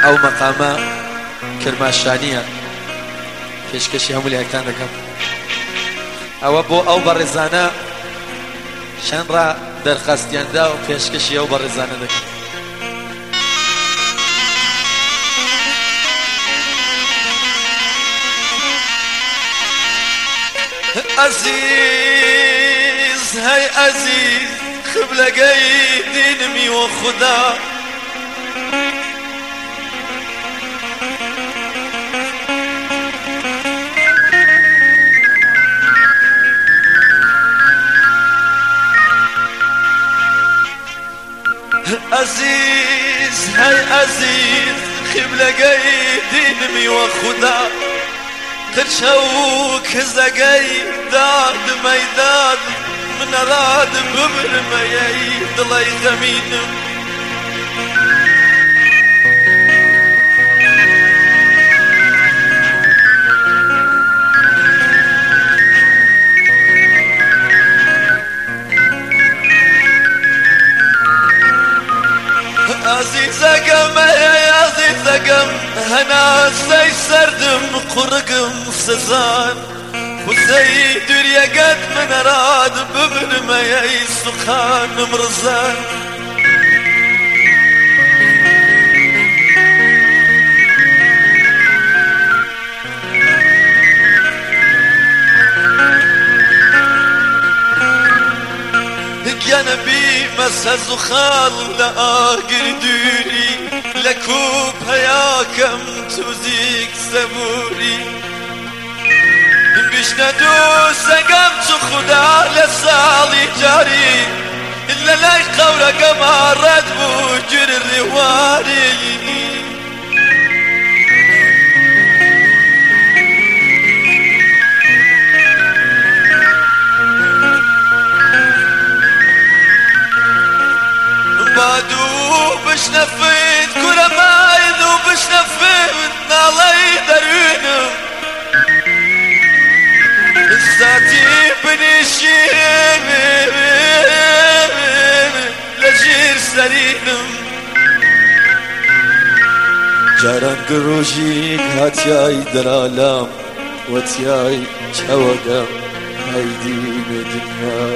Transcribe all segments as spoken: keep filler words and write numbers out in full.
ئەو مەقامە کرماشانیە پێشکەشی هەموو لایەکتان دەکەم. ئەوە بۆ ئەو بەڕێزانە چەند ڕا دەرخەستیاندا و پێشکەشی ئەو بەڕێزانە دەکەم. عزیز هەی عزیز قبلەگەی دینمی و خدا عزیز هەی عزیز قبلەگەی دینمی و خدا قرشە و کزەگەی دادمەی داد منەڕاد ببرمەیەی دڵی زەمینم عزیزەکەم ئەی عزیزەکەم هەناسەی سەردم قوڕگم سزان وزەی دوریەکەت منەڕاد ببرمەیەی سوخانم ڕزان گەنەبی مەسەز و خاڵ لە ئاگر دووری لە کوب هەیاکەم توزیک سەبووری بشنە دوو سەگەم چ خودا لە ساڵی جاری لە لای قەورەکەما ڕەت بوو گوێری واری بادو بشنفت كرمايد وبشنفت نالي درونم الساتي بنشيم لجير سرينم جاران قروجيك هاتياي درالام وتياي شوقم هيدين دنيا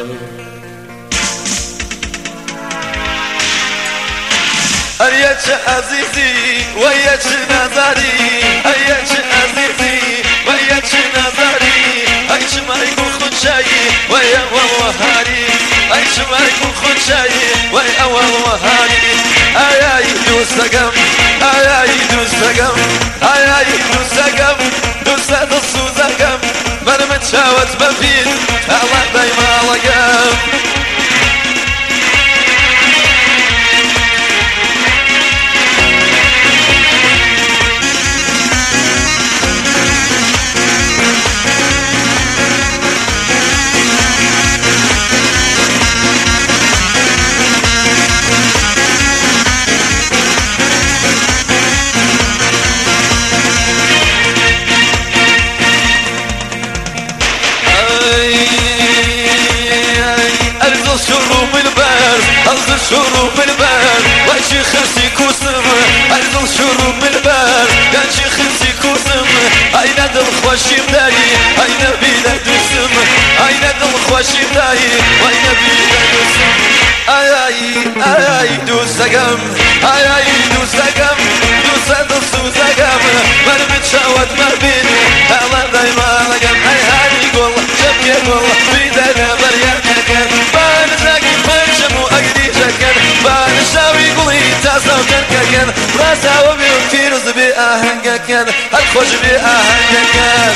أريتش عزيزي ويتش نظري أريتش عزيزي ويتش نظري أيش ما يكون خنشاي ويا وهاري أيش ما يكون خنشاي ويا وهاري أي أي دوسكم أي أي دوسكم أي أي دوسكم دوسة دوسكم مرمت شاوت بفيد الله دايما لقام شروب البر أرض شروب البر وجه خمسي كوسم أرض شروب البر وجه خمسي كوسم أين دل خوشي بداي أين بيلا دوسم أين دل خوشي بداي وأين بيلا دوسم أي أي أي دوسكم أي أي دوسكم دوسة دوسكم مرمت شاوت ما بين الله دايما لقم أي هاي قول شبكي قول بيدنا بريانك كان راسا وبيوتيرز بأهنجك كان الخوش بأهنجك كان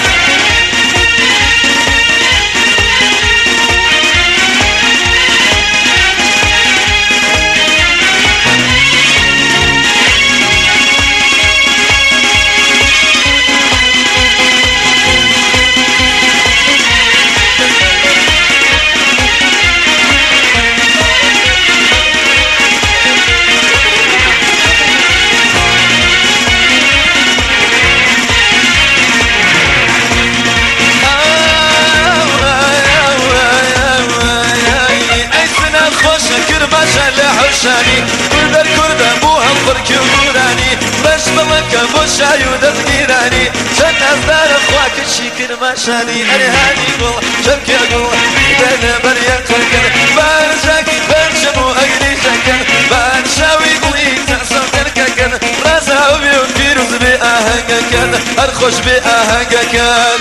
كرباشا لحشاني كردر كردر بوها الفرق وراني باش بوشاي ودمنيراني شن أصدار أخواك الشيكر ما شاني أرهاني قول شبك يقول إذا بريا قلقل بارجاك بارشمو أقلي شكل بارشاوي قلي تأصل كن راسا وبيو فيروز بأهنجكن أرخش بأهنجكن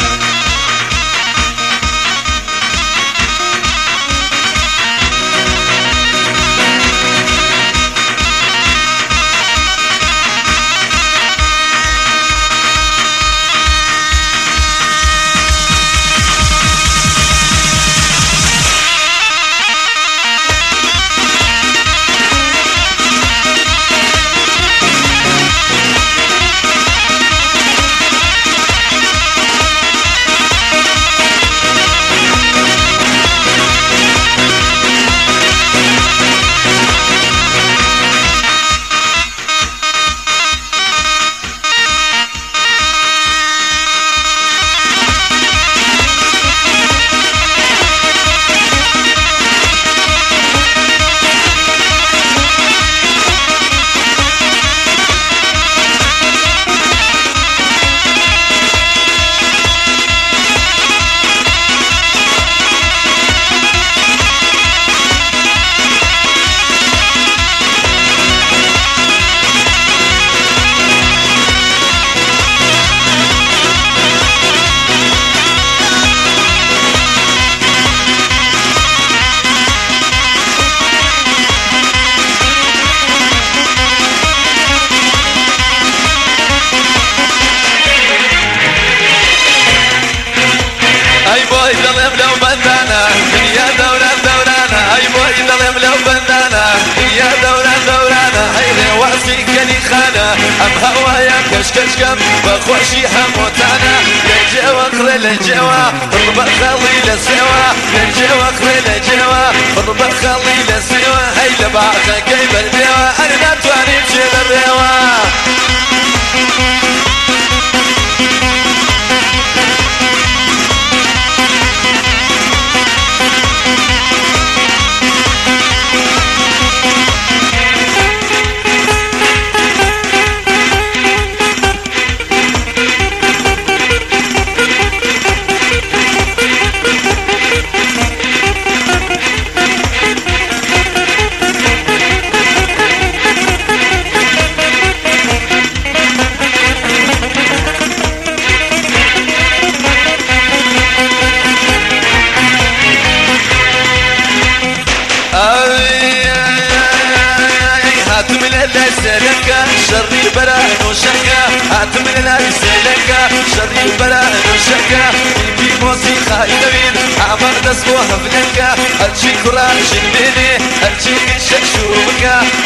ام هوايا كشكشكم بخوشي حموتانا لجوا اخر لجوا ربع خلي لسوا لجوا اخر لجوا ربع خلي لسوا هي لبعض كيف البيوا انا تواني بشيل الروا شري بران وشكا هاتمن الأرسلكا شري بران وشكا في موسيقى يدوين عمر دسبوها فلنكا هالشي كراش مني هالشي كشك شوكا